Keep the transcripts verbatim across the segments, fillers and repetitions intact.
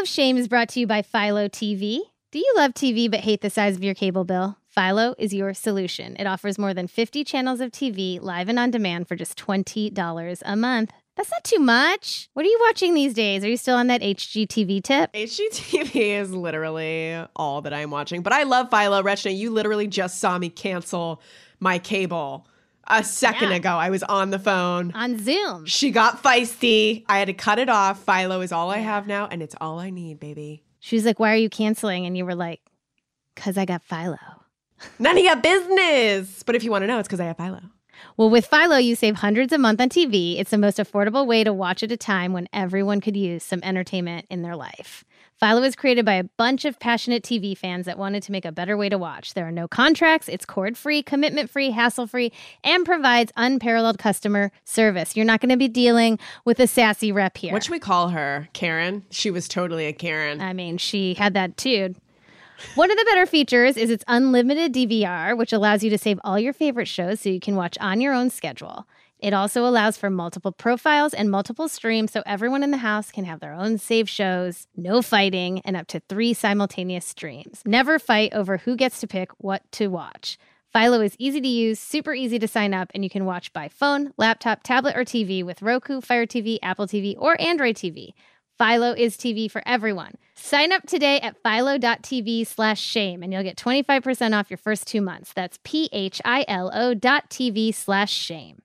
of Shame is brought to you by Philo T V. Do you love T V but hate the size of your cable bill? Philo is your solution. It offers more than fifty channels of T V, live and on demand, for just twenty dollars a month. That's not too much. What are you watching these days? Are you still on that H G T V tip? H G T V is literally all that I'm watching. But I love Philo. Rachna, you literally just saw me cancel my cable a second Yeah. ago. I was on the phone. On Zoom. She got feisty. I had to cut it off. Philo is all I have now, and it's all I need, baby. She was like, why are you canceling? And you were like, because I got Philo. None of your business. But if you want to know, it's because I have Philo. Well, with Philo, you save hundreds a month on T V. It's the most affordable way to watch at a time when everyone could use some entertainment in their life. Philo was created by a bunch of passionate T V fans that wanted to make a better way to watch. There are no contracts, it's cord-free, commitment-free, hassle-free, and provides unparalleled customer service. You're not going to be dealing with a sassy rep here. What should we call her? Karen? She was totally a Karen. I mean, she had that too. One of the better features is its unlimited D V R, which allows you to save all your favorite shows so you can watch on your own schedule. It also allows for multiple profiles and multiple streams so everyone in the house can have their own saved shows, no fighting, and up to three simultaneous streams. Never fight over who gets to pick what to watch. Philo is easy to use, super easy to sign up, and you can watch by phone, laptop, tablet, or T V with Roku, Fire T V, Apple T V, or Android T V. Philo is T V for everyone. Sign up today at philo.tv slash shame and you'll get twenty-five percent off your first two months. That's P-H-I-L-O dot TV slash shame.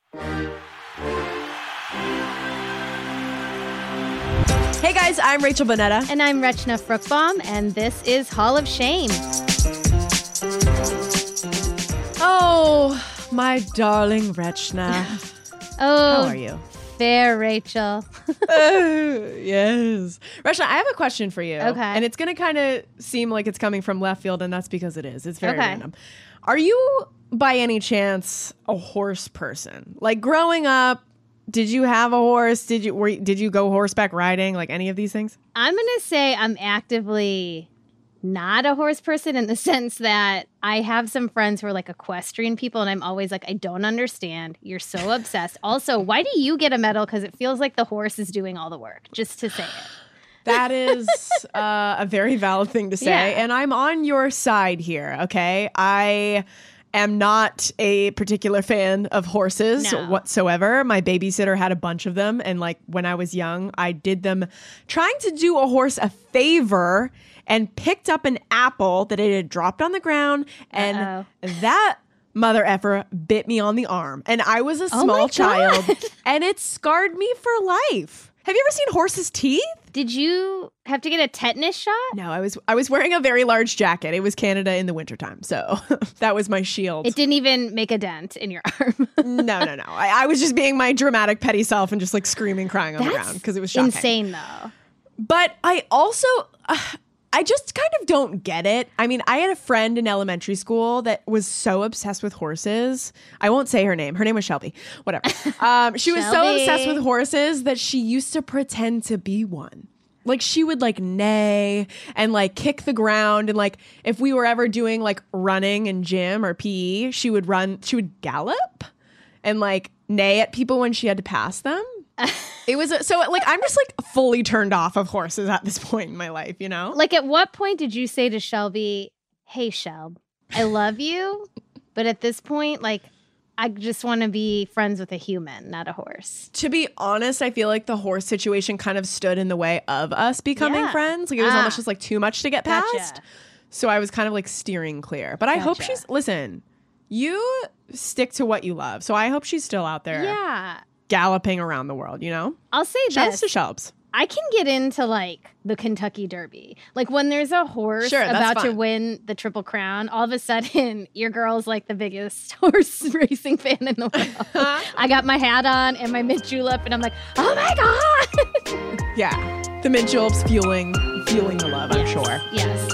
Hey guys, I'm Rachel Bonnetta. And I'm Rachna Fruchbaum, and this is Hall of Shame. Oh, my darling Rachna. Oh, How are you? Fair, Rachel. uh, yes. Rachna, I have a question for you. Okay. And it's going to kind of seem like it's coming from left field, and that's because it is. It's very Okay. random. Are you, by any chance, a horse person? Like, growing up, did you have a horse? Did you were, did you go horseback riding? Like, any of these things? I'm going to say I'm actively not a horse person in the sense that I have some friends who are like equestrian people, and I'm always like, I don't understand. You're so obsessed. Also, why do you get a medal? Because it feels like the horse is doing all the work, just to say it. That is uh, a very valid thing to say. Yeah. And I'm on your side here, okay? I am not a particular fan of horses No. whatsoever. My babysitter had a bunch of them. And like when I was young, I did them trying to do a horse a favor and picked up an apple that it had dropped on the ground. And Uh-oh. that mother effer bit me on the arm. And I was a Oh small my child God. and it scarred me for life. Have you ever seen horses' teeth? Did you have to get a tetanus shot? No, I was I was wearing a very large jacket. It was Canada in the wintertime, so that was my shield. It didn't even make a dent in your arm. no, no, no. I, I was just being my dramatic, petty self and just like screaming, crying on the That's ground because it was shocking. insane, though. But I also, uh, I just kind of don't get it. I mean, I had a friend in elementary school that was so obsessed with horses. I won't say her name. Her name was Shelby. Whatever. Um, she was so Shelby. obsessed with horses that she used to pretend to be one. Like she would like neigh and like kick the ground. And like if we were ever doing like running in gym or P E, she would run, she would gallop and like neigh at people when she had to pass them. It was a, so like I'm just like fully turned off of horses at this point in my life, you know? Like, at what point did you say to Shelby, hey, Shelb, I love you, but at this point, like, I just want to be friends with a human, not a horse. To be honest, I feel like the horse situation kind of stood in the way of us becoming Yeah. friends. Like it was Ah. almost just like too much to get past. Gotcha. So I was kind of like steering clear. But I hope Gotcha. she's listen, you stick to what you love. So I hope she's still out there Yeah. galloping around the world, you know? I'll say Shouts this. to Shelbs. I can get into like the Kentucky Derby. Like when there's a horse Sure, that's about to fun. win the Triple Crown, all of a sudden your girl's like the biggest horse racing fan in the world. I got my hat on and my mint julep and I'm like, oh my God. Yeah. The mint juleps fueling fueling the love, I'm Yes, sure. Yes.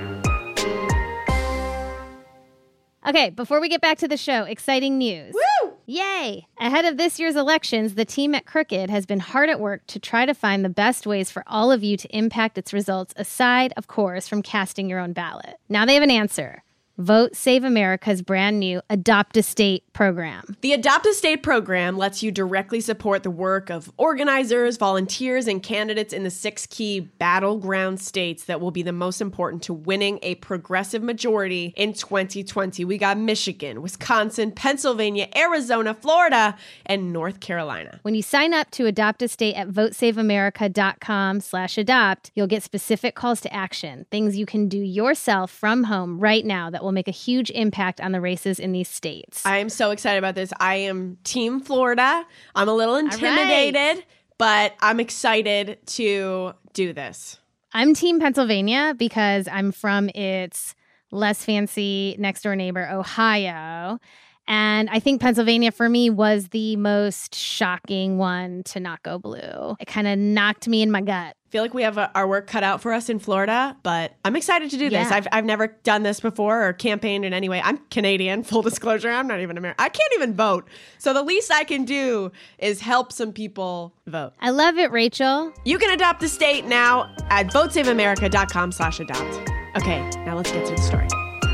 Okay, before we get back to the show, exciting news. Woo! Yay! Ahead of this year's elections, the team at Crooked has been hard at work to try to find the best ways for all of you to impact its results, aside, of course, from casting your own ballot. Now they have an answer. Vote Save America's brand new Adopt a State program. The Adopt a State program lets you directly support the work of organizers, volunteers, and candidates in the six key battleground states that will be the most important to winning a progressive majority in twenty twenty. We got Michigan, Wisconsin, Pennsylvania, Arizona, Florida, and North Carolina. When you sign up to Adopt a State at votesaveamerica.com slash adopt, you'll get specific calls to action, things you can do yourself from home right now that will make a huge impact on the races in these states. I am so excited about this. I am Team Florida. I'm a little intimidated, right. but I'm excited to do this. I'm Team Pennsylvania because I'm from its less fancy next door neighbor, Ohio. And I think Pennsylvania for me was the most shocking one to not go blue. It kind of knocked me in my gut. I feel like we have a, our work cut out for us in Florida, but I'm excited to do Yeah. this. I've I've never done this before or campaigned in any way. I'm Canadian, full disclosure. I'm not even American. I can't even vote. So the least I can do is help some people vote. I love it, Rachel. You can adopt a state now at votesaveamerica.com slash adopt. Okay, now let's get to the story.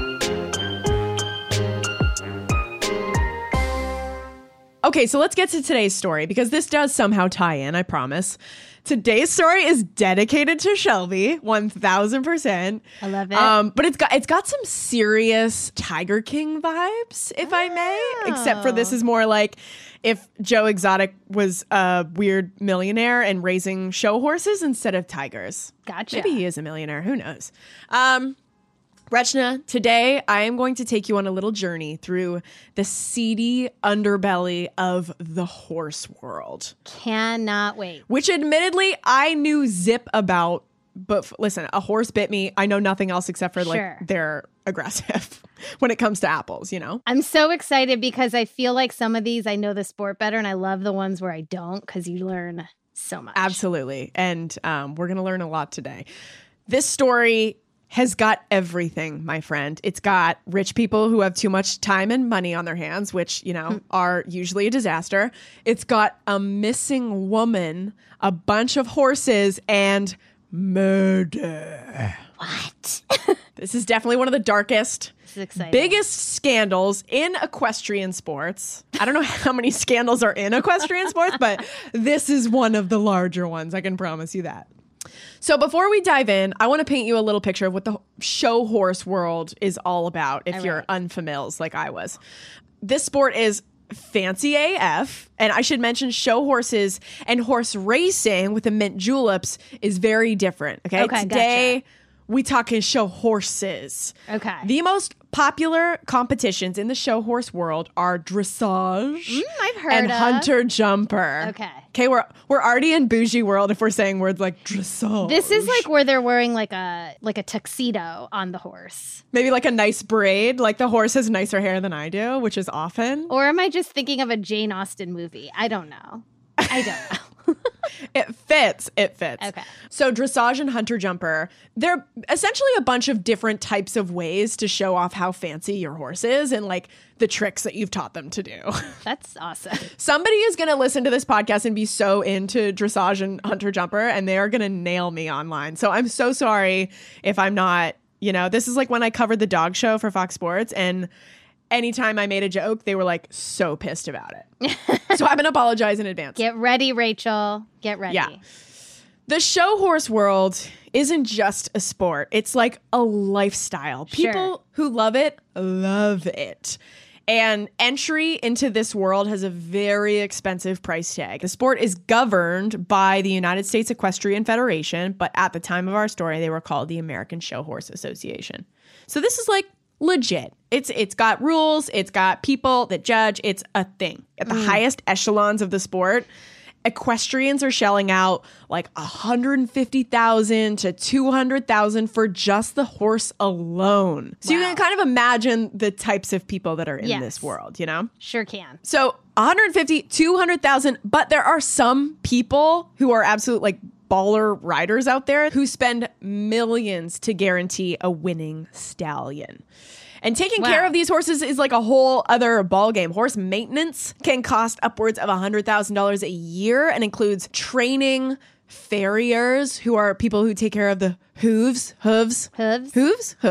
Okay, so let's get to today's story because this does somehow tie in, I promise. Today's story is dedicated to Shelby, one thousand percent. I love it. Um, but it's got it's got some serious Tiger King vibes, if I may. Except for this is more like if Joe Exotic was a weird millionaire and raising show horses instead of tigers. Gotcha. Maybe he is a millionaire. Who knows? Um, Rachna, today I am going to take you on a little journey through the seedy underbelly of the horse world. Cannot wait. Which admittedly I knew zip about, but f- listen, a horse bit me. I know nothing else except for like Sure. they're aggressive when it comes to apples, you know? I'm so excited because I feel like some of these I know the sport better, and I love the ones where I don't because you learn so much. Absolutely. And um, we're going to learn a lot today. This story has got everything, my friend. It's got rich people who have too much time and money on their hands, which, you know, are usually a disaster. It's got a missing woman, a bunch of horses, and murder. What? This is definitely one of the darkest, This is exciting. biggest scandals in equestrian sports. I don't know how many scandals are in equestrian sports, but this is one of the larger ones. I can promise you that. So before we dive in, I want to paint you a little picture of what the show horse world is all about if All you're right. unfamiliar like I was. This sport is fancy A F, and I should mention show horses and horse racing with the mint juleps is very different. Okay, Okay, today gotcha. we talking show horses. Okay. The most popular competitions in the show horse world are dressage Mm, I've heard and of. hunter jumper. Okay. Okay, we're we're already in bougie world if we're saying words like dressage. This is like where they're wearing like a like a tuxedo on the horse. maybe like a nice braid. Like the horse has nicer hair than I do, which is often. Or am I just thinking of a Jane Austen movie? I don't know. I don't know. It fits. It fits. Okay. So dressage and hunter jumper, they're essentially a bunch of different types of ways to show off how fancy your horse is and like the tricks that you've taught them to do. That's awesome. Somebody is going to listen to this podcast and be so into dressage and hunter jumper, and they are going to nail me online. So I'm so sorry if I'm not, you know, this is like when I covered the dog show for Fox Sports, and anytime I made a joke, they were like so pissed about it. So I'm going to apologize in advance. Get ready, Rachel. Get ready. Yeah. The show horse world isn't just a sport. It's like a lifestyle. Sure. People who love it, love it. And entry into this world has a very expensive price tag. The sport is governed by the United States Equestrian Federation, but at the time of our story, they were called the American Show Horse Association. So this is like legit. It's it's got rules, it's got people that judge, it's a thing. At the highest echelons of the sport, equestrians are shelling out like one hundred fifty thousand to two hundred thousand for just the horse alone. So you Wow. can kind of imagine the types of people that are in Yes. this world, you know? Sure can. So one hundred fifty, two hundred thousand, but there are some people who are absolute like baller riders out there who spend millions to guarantee a winning stallion. And taking Wow. care of these horses is like a whole other ballgame. Horse maintenance can cost upwards of one hundred thousand dollars a year and includes training farriers, who are people who take care of the hooves, hooves, Hooves? hooves, hooves.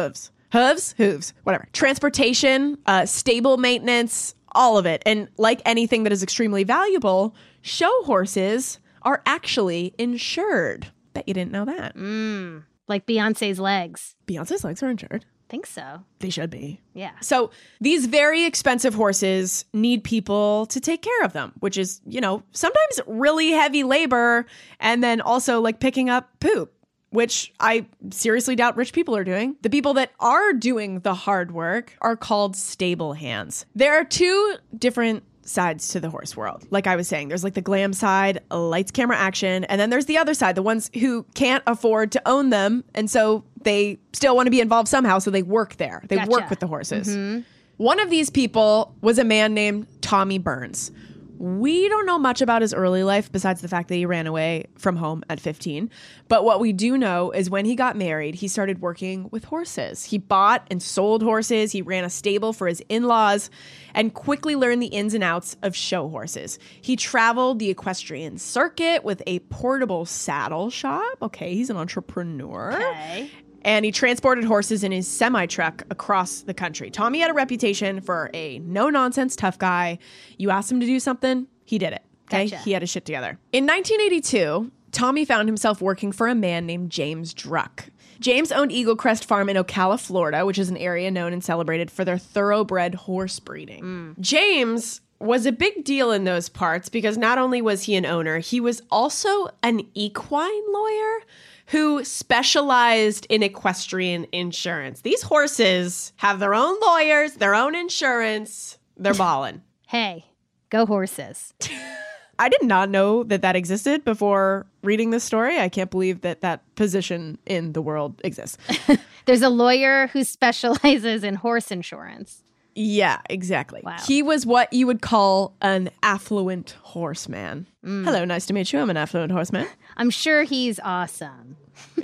Hooves, hooves, whatever. Transportation, uh, stable maintenance, all of it. And like anything that is extremely valuable, show horses are actually insured. Bet you didn't know that. Mm, like Beyonce's legs. Beyonce's legs are insured. Think so. They should be. Yeah. So these very expensive horses need people to take care of them, which is, you know, sometimes really heavy labor and then also like picking up poop, which I seriously doubt rich people are doing. The people that are doing the hard work are called stable hands. There are two different sides to the horse world. Like I was saying, there's like the glam side, lights, camera, action. And then there's the other side, the ones who can't afford to own them. And so they still want to be involved somehow. So they work there. They Gotcha. work with the horses. Mm-hmm. One of these people was a man named Tommy Burns. We don't know much about his early life besides the fact that he ran away from home at fifteen. But what we do know is when he got married, he started working with horses. He bought and sold horses. He ran a stable for his in-laws and quickly learned the ins and outs of show horses. He traveled the equestrian circuit with a portable saddle shop. Okay, he's an entrepreneur. Okay. And he transported horses in his semi-truck across the country. Tommy had a reputation for a no-nonsense tough guy. You asked him to do something, he did it. Okay, Gotcha. He had his shit together. In nineteen eighty-two, Tommy found himself working for a man named James Druck. James owned Eagle Crest Farm in Ocala, Florida, which is an area known and celebrated for their thoroughbred horse breeding. Mm. James was a big deal in those parts because not only was he an owner, he was also an equine lawyer who specialized in equestrian insurance. These horses have their own lawyers, their own insurance. They're ballin'. Hey, go horses. I did not know that that existed before reading this story. I can't believe that that position in the world exists. There's a lawyer who specializes in horse insurance. Yeah, exactly. Wow. He was what you would call an affluent horseman. Mm. Hello, nice to meet you. I'm an affluent horseman. I'm sure he's awesome.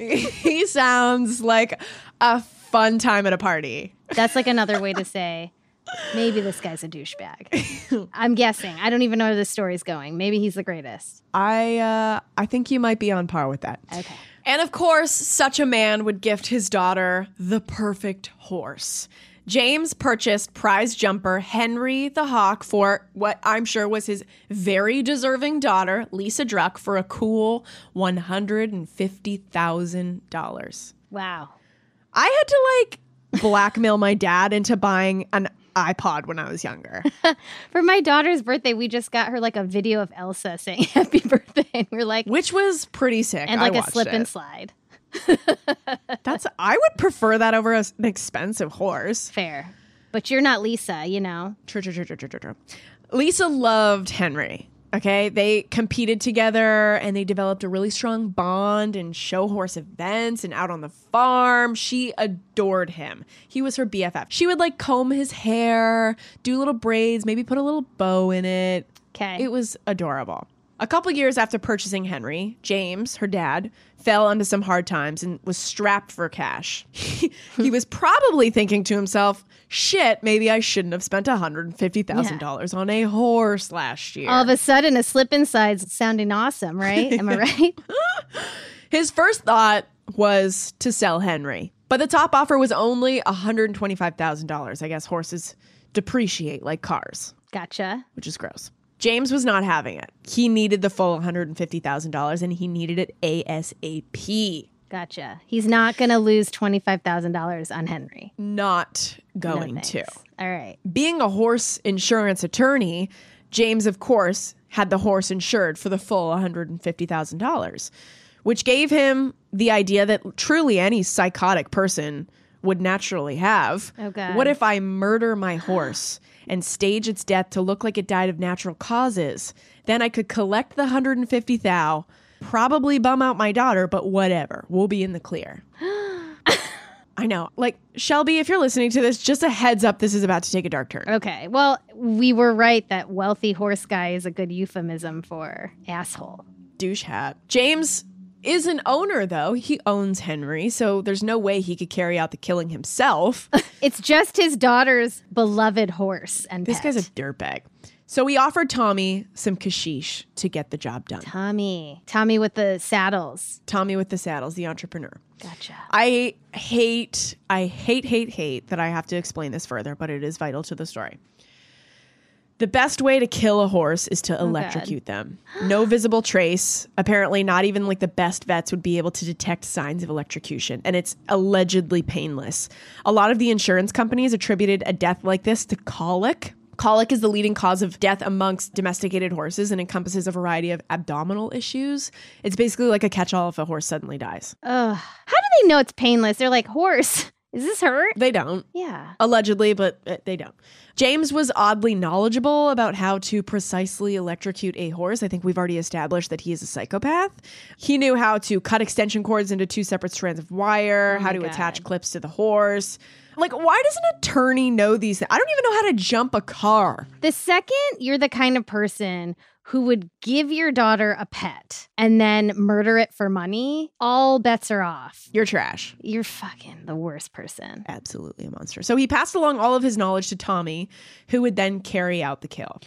He sounds like a fun time at a party. That's like another way to say, maybe this guy's a douchebag. I'm guessing. I don't even know where this story's going. Maybe he's the greatest. I uh, I think you might be on par with that. Okay. And of course, such a man would gift his daughter the perfect horse. James purchased prize jumper Henry the Hawk for what I'm sure was his very deserving daughter, Lisa Druck, for a cool one hundred fifty thousand dollars. Wow. I had to like blackmail my dad into buying an iPod when I was younger. For my daughter's birthday, we just got her like a video of Elsa saying happy birthday. And we're like, which was pretty sick. And like I a slip it. and slide. That's I would prefer that over a, an expensive horse. Fair. But you're not Lisa, you know. True, true, true, true, true, true. Lisa loved Henry. Okay, they competed together and they developed a really strong bond in show horse events and out on the farm. She adored him. He was her B F F. She would like comb his hair, do little braids, maybe put a little bow in it. Okay. It was adorable. A couple years after purchasing Henry, James, her dad, fell into some hard times and was strapped for cash. He was probably thinking to himself, shit, maybe I shouldn't have spent one hundred fifty thousand dollars yeah. on a horse last year. All of a sudden, a slip inside's sounding awesome, right? Am I right? His first thought was to sell Henry, but the top offer was only one hundred twenty-five thousand dollars. I guess horses depreciate like cars. Gotcha. Which is gross. James was not having it. He needed the full one hundred fifty thousand dollars and he needed it ASAP. Gotcha. He's not going to lose twenty-five thousand dollars on Henry. Not going no to. All right. Being a horse insurance attorney, James, of course, had the horse insured for the full one hundred fifty thousand dollars, which gave him the idea that truly any psychotic person would naturally have. Oh, God. What if I murder my horse and stage its death to look like it died of natural causes? Then I could collect the one hundred fifty thousand, probably bum out my daughter, but whatever. We'll be in the clear. I know. Like, Shelby, if you're listening to this, just a heads up, this is about to take a dark turn. Okay. Well, we were right that wealthy horse guy is a good euphemism for asshole. Douche hat. James is an owner, though. He owns Henry, so there's no way he could carry out the killing himself. It's just his daughter's beloved horse and This pet. guy's a dirtbag. So he offered Tommy some kashish to get the job done. Tommy. Tommy with the saddles. Tommy with the saddles, the entrepreneur. Gotcha. I hate, I hate, hate, hate that I have to explain this further, but it is vital to the story. The best way to kill a horse is to electrocute God. them. No visible trace. Apparently, not even like the best vets would be able to detect signs of electrocution, and it's allegedly painless. A lot of the insurance companies attributed a death like this to colic. Colic is the leading cause of death amongst domesticated horses and encompasses a variety of abdominal issues. It's basically like a catch-all if a horse suddenly dies. Ugh. How do they know it's painless? They're like, horse, is this hurt? They don't. Yeah. Allegedly, but uh, they don't. James was oddly knowledgeable about how to precisely electrocute a horse. I think we've already established that he is a psychopath. He knew how to cut extension cords into two separate strands of wire, Oh how my to God. attach clips to the horse. Like, why does an attorney know these things? I don't even know how to jump a car. The second you're the kind of person who would give your daughter a pet and then murder it for money, all bets are off. You're trash. You're fucking the worst person. Absolutely a monster. So he passed along all of his knowledge to Tommy, who would then carry out the kill.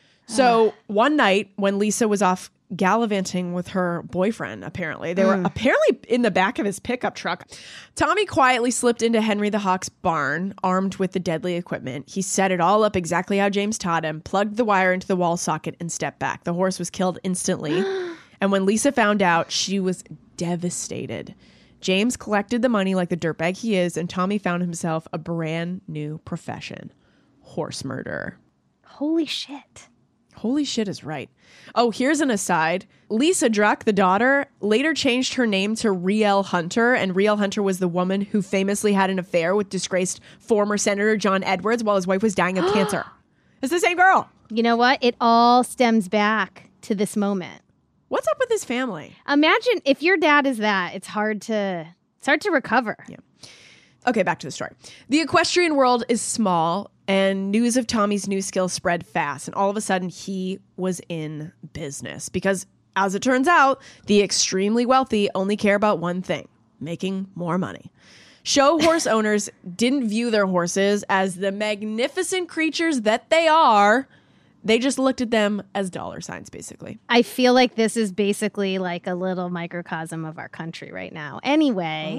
So one night when Lisa was off gallivanting with her boyfriend, apparently, they were Mm. apparently in the back of his pickup truck. Tommy quietly slipped into Henry the Hawk's barn, armed with the deadly equipment. He set it all up exactly how James taught him, plugged the wire into the wall socket, and stepped back. The horse was killed instantly. And when Lisa found out, she was devastated. James collected the money like the dirtbag he is, and Tommy found himself a brand new profession: horse murderer. Holy shit. Holy shit is right. Oh, here's an aside. Lisa Druck, the daughter, later changed her name to Riel Hunter, and Riel Hunter was the woman who famously had an affair with disgraced former Senator John Edwards while his wife was dying of cancer. It's the same girl. You know what? It all stems back to this moment. What's up with his family? Imagine if your dad is that, it's hard to it's hard to recover. Yeah. Okay, back to the story. The equestrian world is small, and news of Tommy's new skill spread fast, and all of a sudden he was in business because, as it turns out, the extremely wealthy only care about one thing: making more money. Show horse owners didn't view their horses as the magnificent creatures that they are. They just looked at them as dollar signs, basically. I feel like this is basically like a little microcosm of our country right now. Anyway,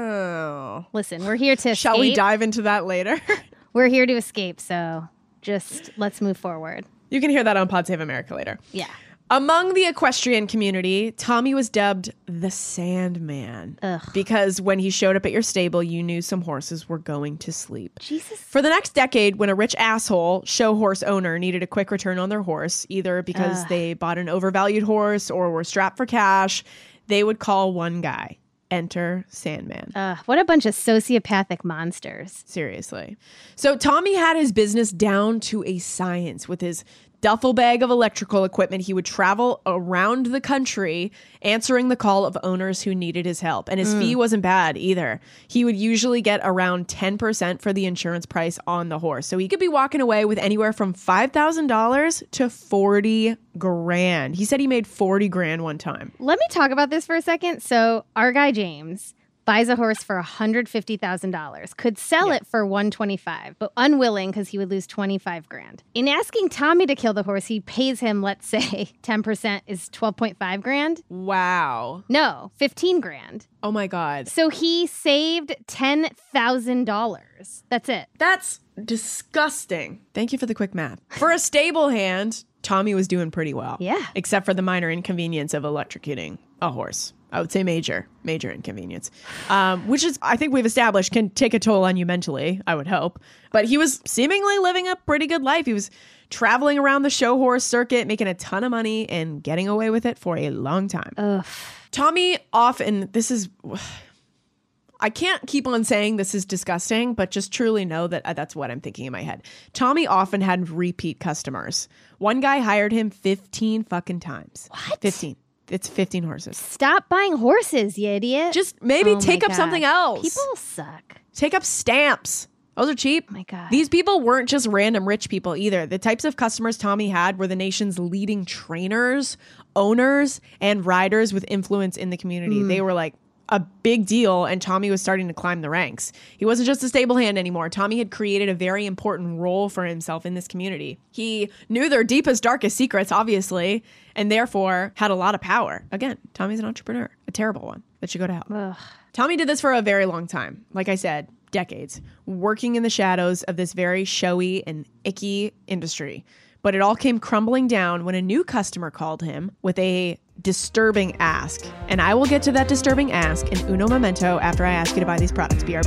Oh. listen, we're here to Shall we escape. dive into that later? We're here to escape, so just let's move forward. You can hear that on Pod Save America later. Yeah. Among the equestrian community, Tommy was dubbed the Sandman. Ugh. Because when he showed up at your stable, you knew some horses were going to sleep. Jesus. For the next decade, when a rich asshole show horse owner needed a quick return on their horse, either because Ugh. they bought an overvalued horse or were strapped for cash, they would call one guy. Enter Sandman. Uh, what a bunch of sociopathic monsters. Seriously. So Tommy had his business down to a science. With his duffel bag of electrical equipment, he would travel around the country answering the call of owners who needed his help. And his fee wasn't bad either. He would usually get around ten percent for the insurance price on the horse. So he could be walking away with anywhere from five thousand dollars to forty grand. He said he made forty grand one time. Let me talk about this for a second. So our guy James buys a horse for one hundred fifty thousand dollars, could sell Yeah. it for one hundred twenty-five, but unwilling because he would lose twenty-five grand. In asking Tommy to kill the horse, he pays him, let's say, ten percent is twelve point five grand. Wow. No, fifteen grand. Oh my God. So he saved ten thousand dollars. That's it. That's disgusting. Thank you for the quick math. For a stable hand, Tommy was doing pretty well. Yeah. Except for the minor inconvenience of electrocuting a horse. I would say major, major inconvenience, um, which is, I think we've established, can take a toll on you mentally, I would hope. But he was seemingly living a pretty good life. He was traveling around the show horse circuit, making a ton of money and getting away with it for a long time. Ugh. Tommy often, this is, I can't keep on saying this is disgusting, but just truly know that uh, that's what I'm thinking in my head. Tommy often had repeat customers. One guy hired him fifteen fucking times. What? fifteen. It's fifteen horses. Stop buying horses, you idiot. Just maybe Oh my take up God. something else. People suck. Take up stamps. Those are cheap. Oh my God. These people weren't just random rich people either. The types of customers Tommy had were the nation's leading trainers, owners, and riders with influence in the community. Mm. They were like a big deal, and Tommy was starting to climb the ranks. He wasn't just a stable hand anymore. Tommy had created a very important role for himself in this community. He knew their deepest, darkest secrets, obviously, and therefore had a lot of power. Again, Tommy's an entrepreneur, a terrible one that should go to hell. Ugh. Tommy did this for a very long time. Like I said, decades, working in the shadows of this very showy and icky industry. But it all came crumbling down when a new customer called him with a disturbing ask. And I will get to that disturbing ask in uno momento after I ask you to buy these products. B R B.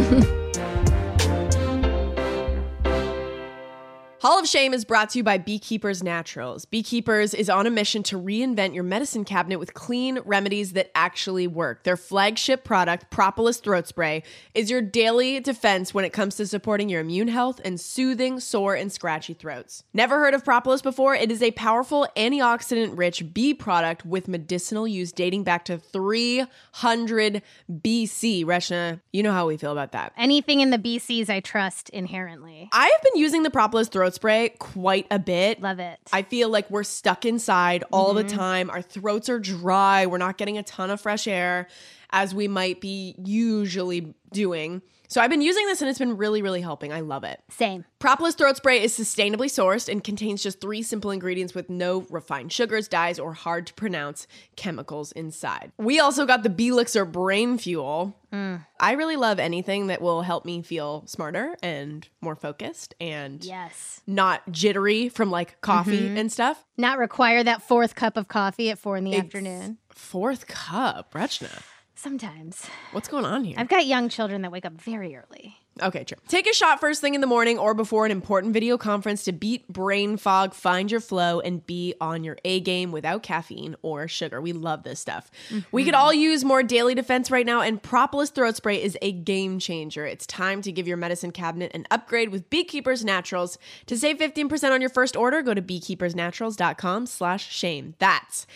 Hall of Shame is brought to you by Beekeepers Naturals. Beekeepers is on a mission to reinvent your medicine cabinet with clean remedies that actually work. Their flagship product, Propolis Throat Spray, is your daily defense when it comes to supporting your immune health and soothing sore and scratchy throats. Never heard of Propolis before? It is a powerful antioxidant-rich bee product with medicinal use dating back to three hundred B C. Reshna, you know how we feel about that. Anything in the B Cs I trust inherently. I have been using the Propolis Throat Spray quite a bit. Love it. I feel like we're stuck inside all mm-hmm. the time. Our throats are dry. We're not getting a ton of fresh air as we might be usually doing. So I've been using this and it's been really, really helping. I love it. Same. Propolis Throat Spray is sustainably sourced and contains just three simple ingredients with no refined sugars, dyes, or hard to pronounce chemicals inside. We also got the Belixir Brain Fuel. Mm. I really love anything that will help me feel smarter and more focused and yes. not jittery from like coffee mm-hmm. and stuff. Not require that fourth cup of coffee at four in the it's afternoon. Fourth cup, Rechna. Sometimes. What's going on here? I've got young children that wake up very early. Okay, true. Take a shot first thing in the morning or before an important video conference to beat brain fog, find your flow, and be on your A game without caffeine or sugar. We love this stuff. Mm-hmm. We could all use more daily defense right now, and Propolis Throat Spray is a game changer. It's time to give your medicine cabinet an upgrade with Beekeepers Naturals. To save fifteen percent on your first order, go to beekeepersnaturals.com slash shame. That's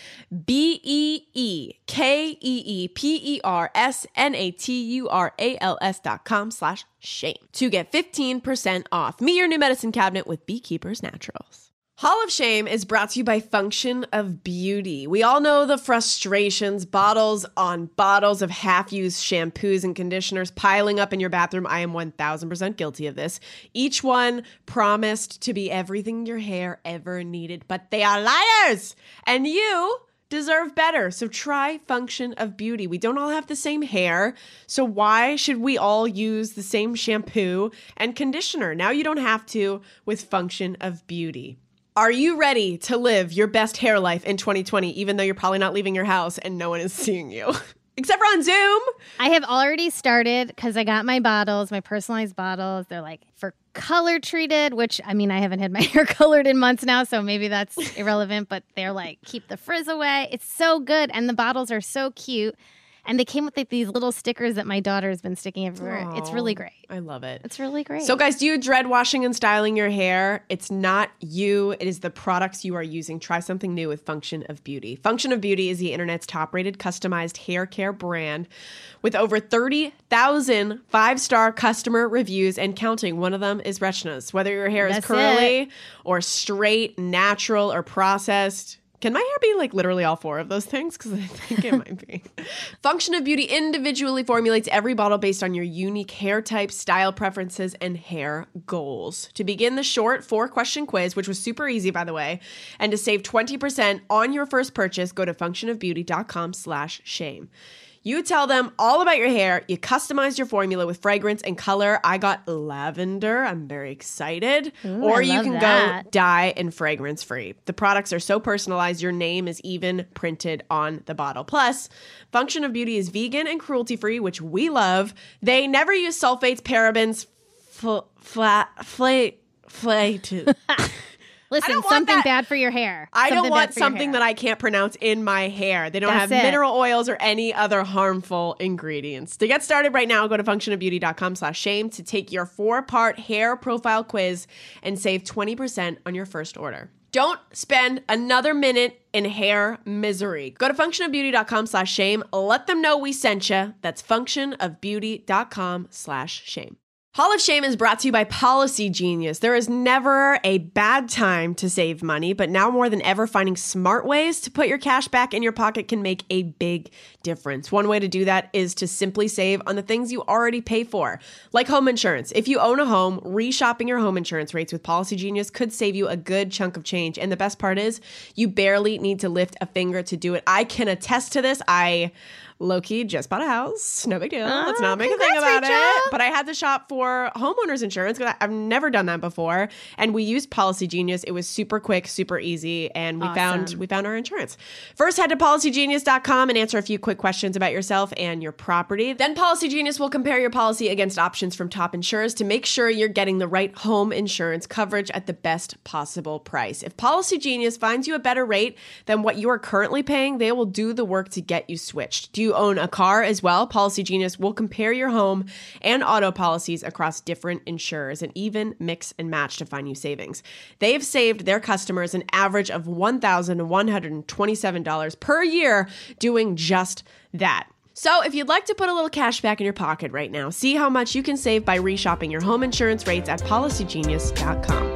B E E K E E P E R S N A T U R A L S dot com slash shame to get fifteen percent off. Meet your new medicine cabinet with Beekeepers Naturals. Hall of Shame is brought to you by Function of Beauty. We all know the frustrations, bottles on bottles of half-used shampoos and conditioners piling up in your bathroom. I am one thousand percent guilty of this. Each one promised to be everything your hair ever needed, but they are liars! And you deserve better. So try Function of Beauty. We don't all have the same hair, so why should we all use the same shampoo and conditioner? Now you don't have to with Function of Beauty. Are you ready to live your best hair life in twenty twenty, even though you're probably not leaving your house and no one is seeing you? Except for on Zoom. I have already started because I got my bottles, my personalized bottles. They're like for color treated, which I mean, I haven't had my hair colored in months now, so maybe that's irrelevant, but they're like, keep the frizz away. It's so good. And the bottles are so cute. And they came with like these little stickers that my daughter has been sticking everywhere. Aww, it's really great. I love it. It's really great. So guys, do you dread washing and styling your hair? It's not you. It is the products you are using. Try something new with Function of Beauty. Function of Beauty is the internet's top-rated customized hair care brand with over thirty thousand five-star customer reviews and counting. One of them is Rechna's. Whether your hair That's is curly it. or straight, natural, or processed. Can my hair be like literally all four of those things? Because I think it might be. Function of Beauty individually formulates every bottle based on your unique hair type, style preferences, and hair goals. To begin the short four-question quiz, which was super easy, by the way, and to save twenty percent on your first purchase, go to functionofbeauty.com slash shame. You tell them all about your hair. You customize your formula with fragrance and color. I got lavender. I'm very excited. Ooh, or I you love can that. go dye and fragrance free. The products are so personalized. Your name is even printed on the bottle. Plus, Function of Beauty is vegan and cruelty free, which we love. They never use sulfates, parabens, fl- flat, flate, flate. Listen, something that. bad for your hair. I something don't want bad for your something hair. that I can't pronounce in my hair. They don't That's have it. mineral oils or any other harmful ingredients. To get started right now, go to functionofbeauty.com slash shame to take your four-part hair profile quiz and save twenty percent on your first order. Don't spend another minute in hair misery. Go to functionofbeauty.com slash shame. Let them know we sent you. That's functionofbeauty.com slash shame. Hall of Shame is brought to you by Policy Genius. There is never a bad time to save money, but now more than ever, finding smart ways to put your cash back in your pocket can make a big difference. One way to do that is to simply save on the things you already pay for, like home insurance. If you own a home, reshopping your home insurance rates with Policy Genius could save you a good chunk of change. And the best part is you barely need to lift a finger to do it. I can attest to this. I low-key just bought a house. No big deal. Oh, Let's not make a thing about it. But I had to shop for homeowners insurance because I've never done that before. And we used Policy Genius. It was super quick, super easy, and we Awesome. found we found our insurance. First, head to policy genius dot com and answer a few quick questions about yourself and your property. Then Policy Genius will compare your policy against options from top insurers to make sure you're getting the right home insurance coverage at the best possible price. If Policy Genius finds you a better rate than what you are currently paying, they will do the work to get you switched. Do you own a car as well? Policy Genius will compare your home and auto policies across different insurers and even mix and match to find you savings. They've saved their customers an average of one thousand one hundred twenty-seven dollars per year doing just that. So if you'd like to put a little cash back in your pocket right now, see how much you can save by reshopping your home insurance rates at policy genius dot com.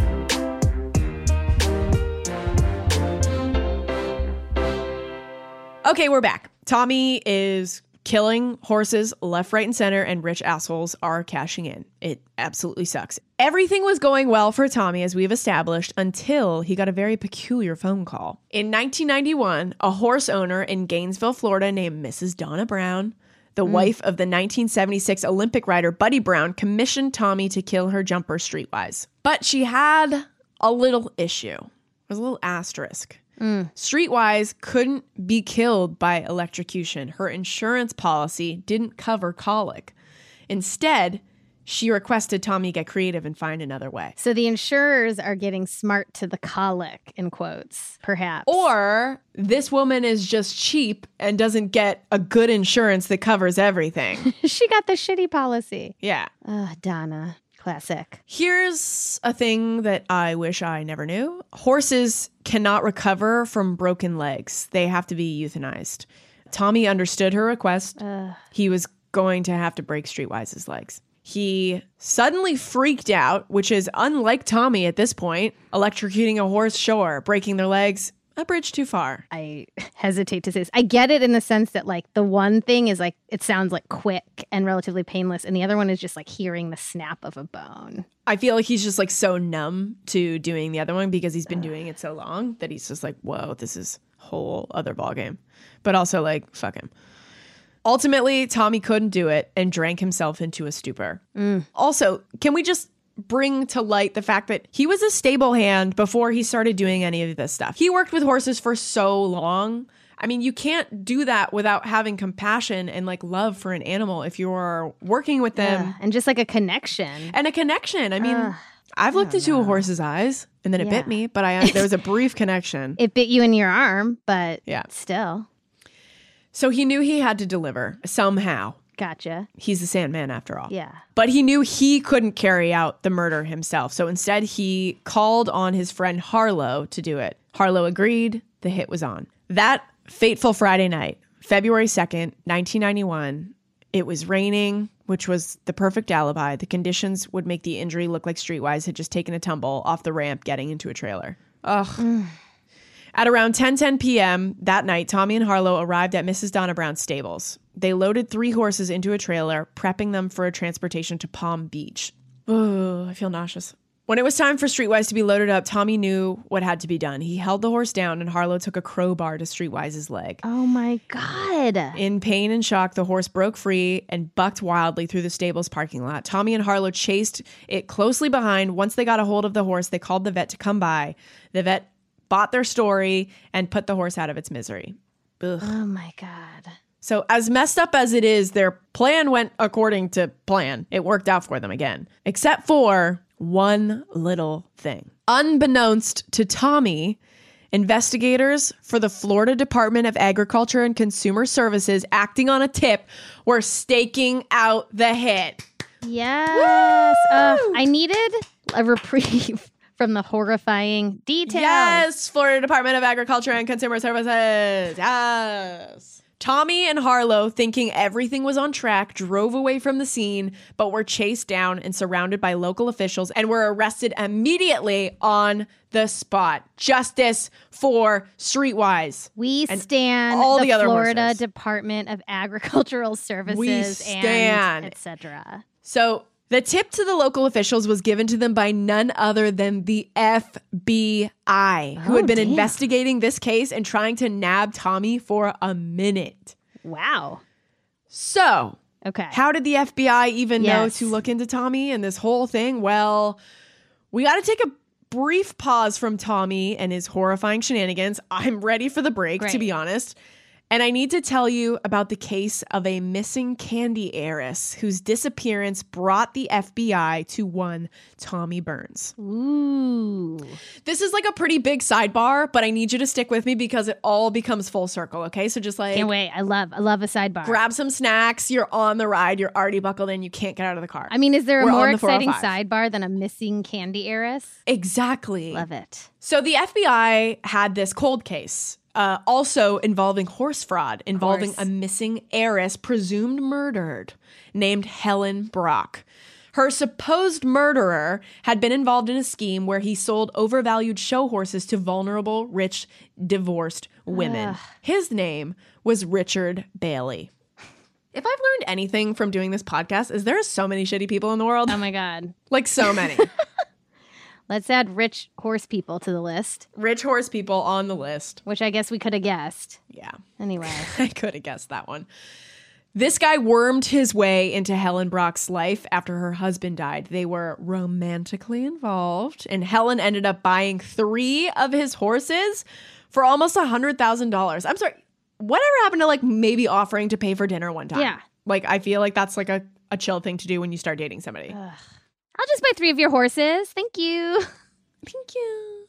Okay, we're back. Tommy is killing horses left, right, and center, and rich assholes are cashing in. It absolutely sucks. Everything was going well for Tommy, as we've established, until he got a very peculiar phone call. In nineteen ninety-one, a horse owner in Gainesville, Florida, named Missus Donna Brown, the mm. wife of the nineteen seventy-six Olympic rider Buddy Brown, commissioned Tommy to kill her jumper Streetwise. But she had a little issue. There's a little asterisk. Mm. Streetwise couldn't be killed by electrocution. Her insurance policy didn't cover colic. Instead, she requested Tommy get creative and find another way. So the insurers are getting smart to the colic, in quotes, perhaps. Or this woman is just cheap and doesn't get a good insurance that covers everything. She got the shitty policy. Yeah. Uh, Donna. Classic. Here's a thing that I wish I never knew. Horses cannot recover from broken legs. They have to be euthanized. Tommy understood her request. Uh. He was going to have to break Streetwise's legs. He suddenly freaked out, which is unlike Tommy at this point. Electrocuting a horse, sure. Breaking their legs, a bridge too far. I hesitate to say this. I get it in the sense that, like, the one thing is, like, it sounds like quick and relatively painless, and the other one is just like hearing the snap of a bone. I feel like he's just like so numb to doing the other one because he's been uh. doing it so long that he's just like, whoa, this is a whole other ballgame. But also, like, fuck him. Ultimately, Tommy couldn't do it and drank himself into a stupor. Mm. Also, can we just bring to light the fact that he was a stable hand before he started doing any of this stuff? He worked with horses for so long. I mean, you can't do that without having compassion and like love for an animal if you're working with them. Yeah, and just like a connection. And a connection. I mean, uh, I've looked into know. a horse's eyes and then it yeah. bit me, but I there was a brief connection. It bit you in your arm, but yeah. still. So he knew he had to deliver somehow. Gotcha. He's the Sandman after all. Yeah. But he knew he couldn't carry out the murder himself. So instead, he called on his friend Harlow to do it. Harlow agreed. The hit was on. That fateful Friday night, February second, nineteen ninety-one, it was raining, which was the perfect alibi. The conditions would make the injury look like Streetwise had just taken a tumble off the ramp getting into a trailer. Ugh. Mm. At around ten ten p.m. that night, Tommy and Harlow arrived at Missus Donna Brown's stables. They loaded three horses into a trailer, prepping them for a transportation to Palm Beach. Oh, I feel nauseous. When it was time for Streetwise to be loaded up, Tommy knew what had to be done. He held the horse down and Harlow took a crowbar to Streetwise's leg. Oh my God. In pain and shock, the horse broke free and bucked wildly through the stable's parking lot. Tommy and Harlow chased it closely behind. Once they got a hold of the horse, they called the vet to come by. The vet bought their story and put the horse out of its misery. Ugh. Oh my God. So as messed up as it is, their plan went according to plan. It worked out for them again, except for one little thing. Unbeknownst to Tommy, investigators for the Florida Department of Agriculture and Consumer Services, acting on a tip, were staking out the hit. Yes. Uh, I needed a reprieve from the horrifying details. Yes, Florida Department of Agriculture and Consumer Services. Yes. Tommy and Harlow, thinking everything was on track, drove away from the scene, but were chased down and surrounded by local officials and were arrested immediately on the spot. Justice for Streetwise. We and stand all the, the other Florida horses. Department of Agricultural Services We and stand. et cetera. So the tip to the local officials was given to them by none other than the F B I, who Oh, had been damn. investigating this case and trying to nab Tommy for a minute. Wow. So, Okay. how did the F B I even know Yes. to look into Tommy and this whole thing? Well, we got to take a brief pause from Tommy and his horrifying shenanigans. I'm ready for the break, to Great. be honest. And I need to tell you about the case of a missing candy heiress whose disappearance brought the F B I to one Tommy Burns. Ooh. This is like a pretty big sidebar, but I need you to stick with me because it all becomes full circle, okay? So just like Can't wait. I love I love a sidebar. grab some snacks, you're on the ride, you're already buckled in, you can't get out of the car. I mean, is there a We're more on the exciting four oh five. sidebar than a missing candy heiress? Exactly. Love it. So the F B I had this cold case, uh, also involving horse fraud, involving course. a missing heiress presumed murdered named Helen Brock. Her supposed murderer had been involved in a scheme where he sold overvalued show horses to vulnerable, rich, divorced women. Ugh. His name was Richard Bailey. If I've learned anything from doing this podcast, is there are so many shitty people in the world. Oh my God. Like so many. Let's add rich horse people to the list, Rich horse people on the list. which I guess we could have guessed. Yeah. Anyway. I could have guessed that one. This guy wormed his way into Helen Brock's life after her husband died. They were romantically involved, and Helen ended up buying three of his horses for almost one hundred thousand dollars. I'm sorry, whatever happened to like maybe offering to pay for dinner one time? Yeah. Like, I feel like that's like a, a chill thing to do when you start dating somebody. Ugh. I'll just buy three of your horses. Thank you. Thank you.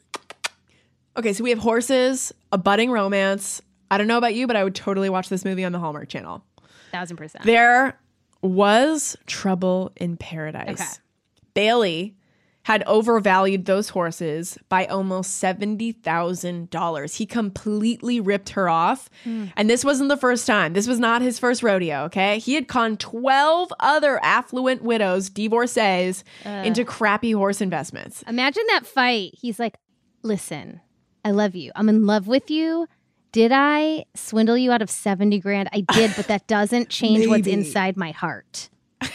Okay, so we have horses, a budding romance. I don't know about you, but I would totally watch this movie on the Hallmark Channel. Thousand percent. There was trouble in paradise. Okay. Bailey had overvalued those horses by almost seventy thousand dollars. He completely ripped her off. Hmm. And this wasn't the first time. This was not his first rodeo, okay? He had conned twelve other affluent widows, divorcees, into crappy horse investments. Imagine that fight. He's like, listen, I love you. I'm in love with you. Did I swindle you out of seventy grand? I did, but that doesn't change what's Maybe. inside my heart.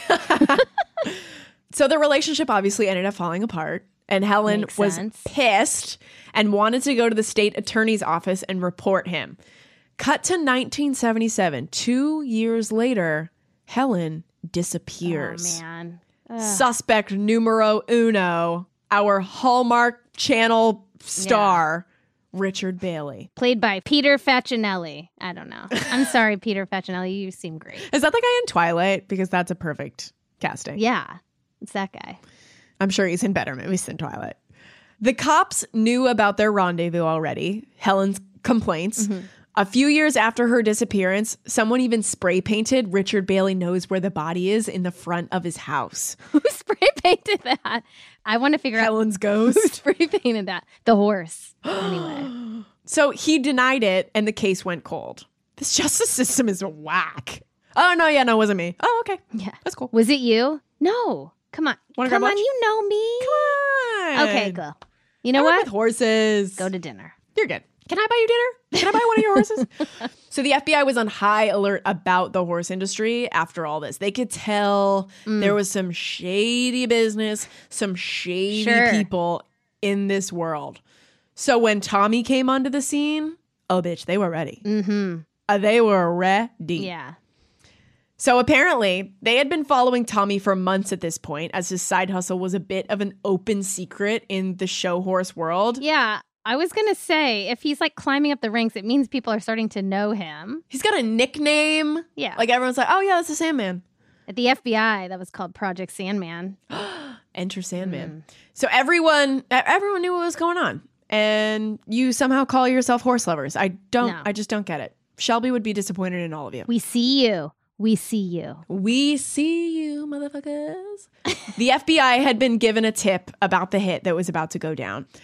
So the relationship obviously ended up falling apart, and Helen Makes was sense. pissed and wanted to go to the state attorney's office and report him. Cut to nineteen seventy-seven. Two years later, Helen disappears. Oh, man. Suspect numero uno, our Hallmark Channel star, Richard Bailey. Played by Peter Facinelli. I don't know. I'm sorry, Peter Facinelli. You seem great. Is that the guy in Twilight? Because that's a perfect casting. Yeah, it's that guy. I'm sure he's in better movies than Twilight. The cops knew about their rendezvous already, Helen's complaints. Mm-hmm. A few years after her disappearance, someone even spray painted Richard Bailey knows where the body is in the front of his house. Who spray painted that? I want to figure Helen's out who ghost. spray painted that. The horse. Anyway. So he denied it and the case went cold. This justice system is whack. Oh, no, yeah, no, it wasn't me. Oh, okay. Yeah. That's cool. Was it you? No. Come on. Wanna Come grab on, lunch? you know me. Come on. Okay, go. You know I work what? with horses. Go to dinner. You're good. Can I buy you dinner? Can I buy one of your horses? So the F B I was on high alert about the horse industry after all this. They could tell Mm. there was some shady business, some shady Sure. people in this world. So when Tommy came onto the scene, oh, bitch, they were ready. Mm-hmm. Uh, they were ready. Yeah. So apparently, they had been following Tommy for months at this point, as his side hustle was a bit of an open secret in the show horse world. Yeah. I was going to say, if he's like climbing up the ranks, it means people are starting to know him. He's got a nickname. Yeah. Like everyone's like, oh yeah, that's the Sandman. At the F B I, that was called Project Sandman. Enter Sandman. Mm. So everyone, e- everyone knew what was going on, and you somehow call yourself horse lovers. I don't. No. I just don't get it. Shelby would be disappointed in all of you. We see you. We see you. We see you, motherfuckers. The F B I had been given a tip about the hit that was about to go down.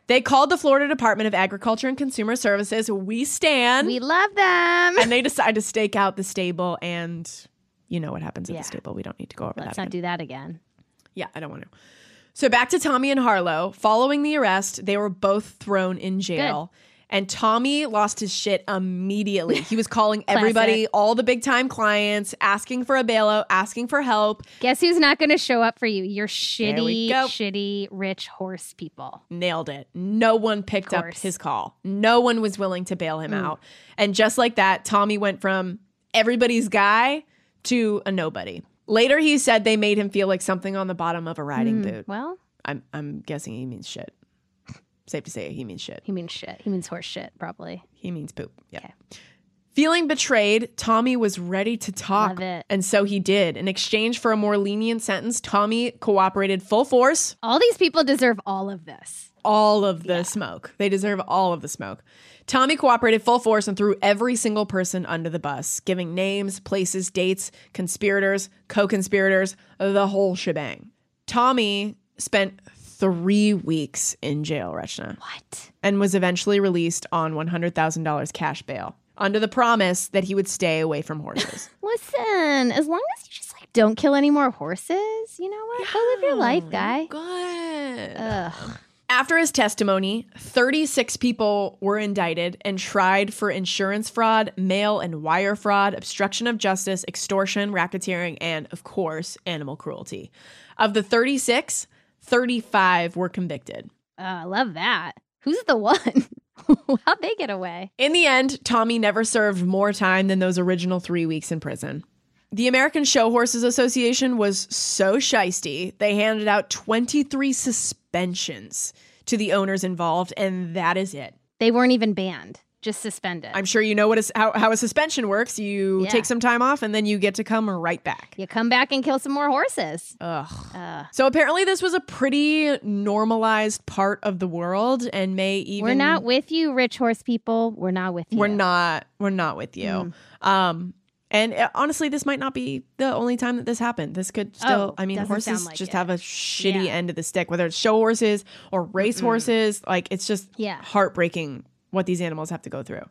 They called the Florida Department of Agriculture and Consumer Services. We stand. We love them. And they decide to stake out the stable, and you know what happens at Yeah. the stable. We don't need to go over Let's that not again. do that again. Yeah, I don't want to. So back to Tommy and Harlow. Following the arrest, they were both thrown in jail. And Tommy lost his shit immediately. He was calling everybody, all the big time clients, asking for a bailout, asking for help. Guess who's not going to show up for you? Your we shitty, go. shitty, rich horse people. Nailed it. No one picked up course. his call. No one was willing to bail him Mm. out. And just like that, Tommy went from everybody's guy to a nobody. Later, he said they made him feel like something on the bottom of a riding Mm, boot. Well, I'm I'm guessing he means shit. Safe to say he means shit. he means shit. He means horse shit, probably. He means poop. Yeah. Okay. Feeling betrayed, Tommy was ready to talk. Love it. And so he did. In exchange for a more lenient sentence, Tommy cooperated full force. All these people deserve all of this. All of the smoke. They deserve all of the smoke. Tommy cooperated full force and threw every single person under the bus, giving names, places, dates, conspirators, co-conspirators, the whole shebang. Tommy spent three weeks in jail, Rachna, What? and was eventually released on one hundred thousand dollars cash bail under the promise that he would stay away from horses. Listen, as long as you just like don't kill any more horses, you know what? Go live your life, guy. Good. Ugh. After his testimony, thirty-six people were indicted and tried for insurance fraud, mail and wire fraud, obstruction of justice, extortion, racketeering, and, of course, animal cruelty. Of the thirty-six, thirty-five were convicted. Oh, I love that. Who's the one? How'd they get away? In the end, Tommy never served more time than those original three weeks in prison. The American Show Horses Association was so shisty, they handed out twenty-three suspensions to the owners involved, and that is it. They weren't even banned, just suspended. I'm sure you know what is, how, how a suspension works. You Yeah. take some time off, and then you get to come right back. You come back and kill some more horses. Ugh. Uh, So apparently this was a pretty normalized part of the world, and may even... we're not with you, rich horse people. We're not with you. We're not. We're not with you. Mm. Um, and uh, honestly, this might not be the only time that this happened. This could still. Oh, I mean, doesn't horses sound like just it. have a shitty Yeah. end of the stick, whether it's show horses or race horses. Like it's just Yeah. heartbreaking what these animals have to go through.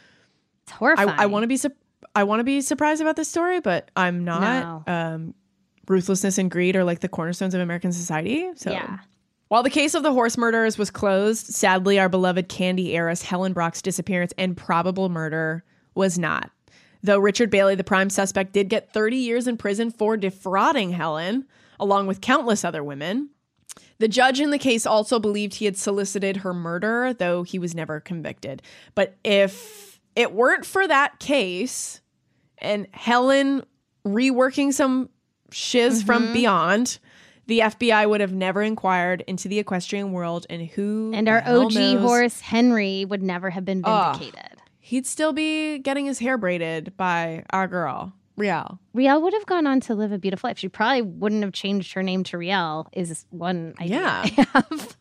It's I, horrifying. I want to be. Su- I want to be surprised about this story, but I'm not. No. Um, ruthlessness and greed are like the cornerstones of American society. So. Yeah. While the case of the horse murders was closed, sadly, our beloved candy heiress Helen Brock's disappearance and probable murder was not. Though Richard Bailey, the prime suspect, did get thirty years in prison for defrauding Helen, along with countless other women. The judge in the case also believed he had solicited her murder, though he was never convicted. But if it weren't for that case and Helen reworking some shiz from beyond, the F B I would have never inquired into the equestrian world, and who And the our hell O G knows? horse, Henry, would never have been Ugh. vindicated. He'd still be getting his hair braided by our girl, Riel. Riel would have gone on to live a beautiful life. She probably wouldn't have changed her name to Riel, is one idea Yeah. I have.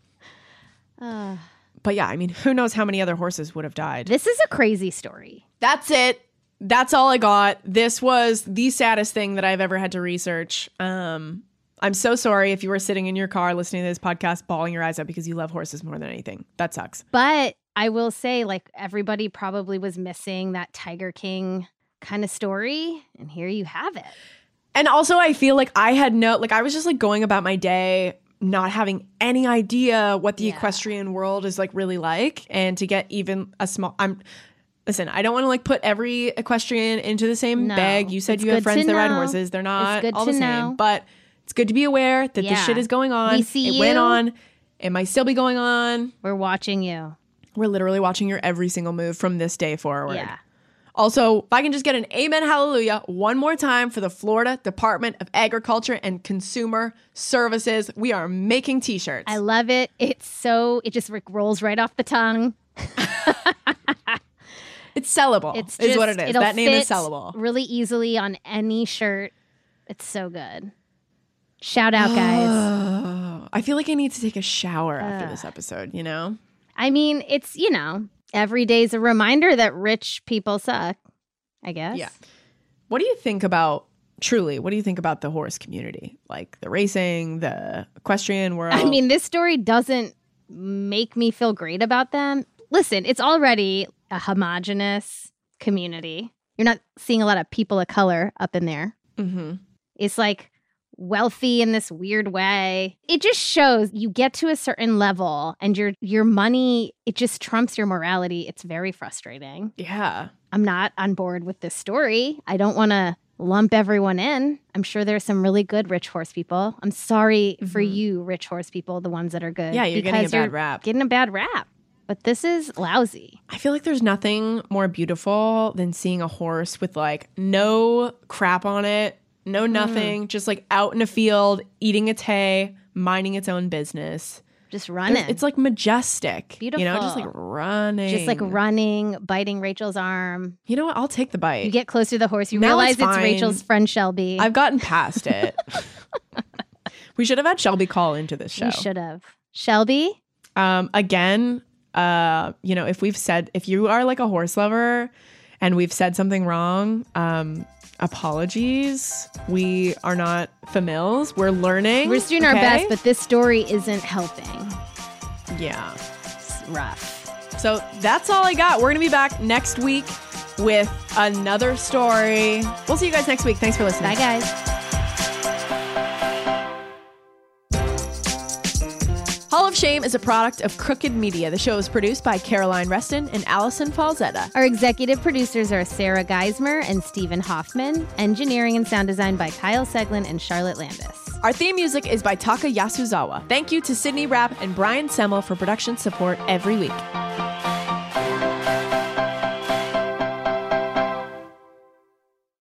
Uh, But yeah, I mean, who knows how many other horses would have died. this is a crazy story. That's it. That's all I got. This was the saddest thing that I've ever had to research. Um, I'm so sorry if you were sitting in your car listening to this podcast, bawling your eyes out because you love horses more than anything. That sucks. But I will say, like, everybody probably was missing that Tiger King kind of story. And here you have it. And also, I feel like I had no, like, I was just like going about my day, not having any idea what the Yeah. equestrian world is like really like. And to get even a small, I'm, listen, I don't want to like put every equestrian into the same No. bag. You said It's you have good friends to that ride know. horses. They're not good all the to same, know. but it's good to be aware that Yeah. this shit is going on. We see it went you. on. It might still be going on. We're watching you. We're literally watching your every single move from this day forward. Yeah. Also, if I can just get an amen hallelujah one more time for the Florida Department of Agriculture and Consumer Services. We are making t-shirts. I love it. It's so, it just like, rolls right off the tongue. It's sellable. It's is just, what it is. it'll That name is fit sellable. really easily on any shirt. It's so good. Shout out, guys. Oh, I feel like I need to take a shower after Ugh. this episode, you know? I mean, it's, you know, every day's a reminder that rich people suck, I guess. Yeah. What do you think about, truly, what do you think about the horse community? Like the racing, the equestrian world? I mean, this story doesn't make me feel great about them. Listen, it's already a homogenous community. You're not seeing a lot of people of color up in there. Mm-hmm. It's like wealthy in this weird way. It just shows you get to a certain level and your your money, it just trumps your morality. It's very frustrating. Yeah. I'm not on board with this story. I don't want to lump everyone in. I'm sure there's some really good rich horse people. I'm sorry mm-hmm. for you, rich horse people, the ones that are good. Yeah, you're getting a bad rap. Getting a bad rap. But this is lousy. I feel like there's nothing more beautiful than seeing a horse with like no crap on it, no nothing, mm. just like out in a field, eating its hay, minding its own business. Just running. There's, it's like majestic. Beautiful. You know, just like running. Just like running, biting Rachel's arm. You know what? I'll take the bite. You get closer to the horse. You now realize it's, it's fine. Rachel's friend Shelby. I've gotten past it. We should have had Shelby call into this show. We should have. Shelby? Um, again, uh, you know, if we've said, if you are like a horse lover and we've said something wrong, um, apologies. We are not familiars. We're learning. We're just doing okay? our best, but this story isn't helping. Yeah. It's rough. So that's all I got. We're going to be back next week with another story. We'll see you guys next week. Thanks for listening. Bye, guys. Hall of Shame is a product of Crooked Media. The show is produced by Caroline Reston and Allison Falzetta. Our executive producers are Sarah Geismer and Stephen Hoffman. Engineering and sound design by Kyle Seglin and Charlotte Landis. Our theme music is by Taka Yasuzawa. Thank you to Sydney Rapp and Brian Semmel for production support every week.